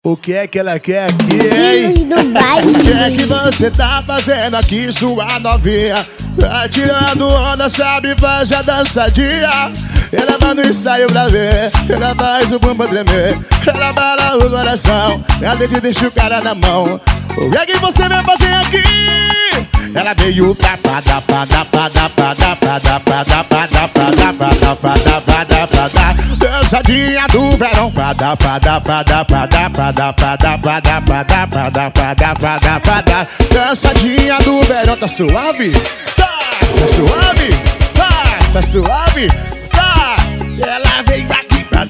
O que é que ela quer aqui, hein? O que é que você tá fazendo aqui, sua novinha? Tá tirando onda, sabe fazer a dançadinha. Ela vai no ensaio pra ver, ela faz o bumbum tremer, ela bala o coração, ela deixa o cara na mão. O que é que você vai fazer aqui? Ela veio pra dançadinha do verão, dançadinha do verão. Tá suave? Tá suave? Tá suave? Tá. Ela veio aqui pra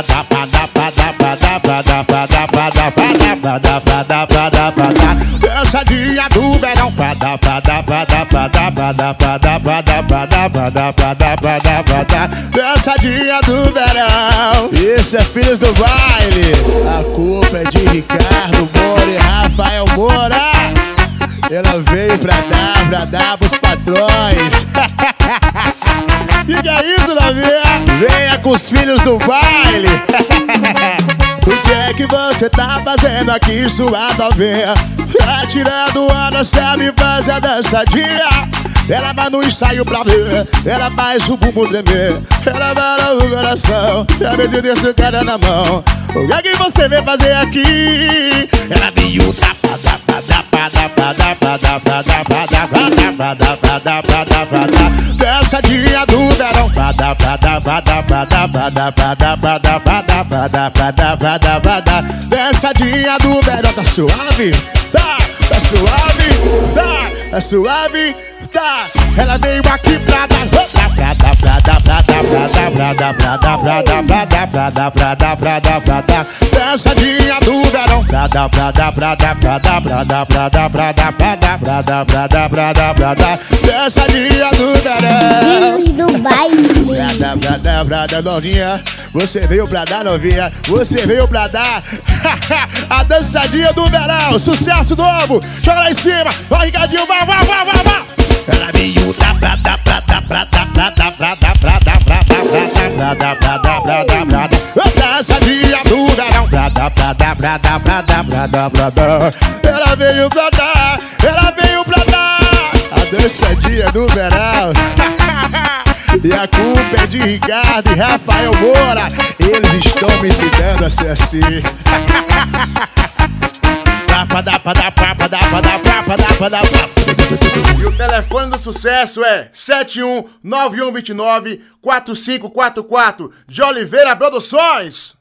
dançadinha do verão, dançadinha do verão. Isso é Filhos do Baile. A culpa é de Ricardo Moura e Rafael Moura. Ela veio pra dar pros patrões. Que é isso, novinha? Venha com os Filhos do Baile. O que é que você tá fazendo aqui, sua novinha? Tá tirando onda, sabe fazer a dançadinha. Ela vai no ensaio pra ver, ela faz o bumbum tremer, ela bala o coração, a vez de deixa o cara na mão. O que é que você vem fazer aqui? Ela veio dançadinha do verão, dançadinha do verão. Tá suave? Tá suave? Tá suave? Tá. Ela veio aqui pra dar dançadinha do verão, dançadinha do verão. Do baile. Novinha, você veio pra dar, novinha, você veio pra dar a dançadinha do verão. Sucesso novo, joga lá em cima, vai Ricardinho, vai. Ela veio dançadinha do verão, ela veio pra dar a dançadinha do verão. E a culpa é de Ricardo e Rafael Moura. Eles estão me ensinando a ser assim. E o telefone do sucesso é 7191294544 de Oliveira Produções.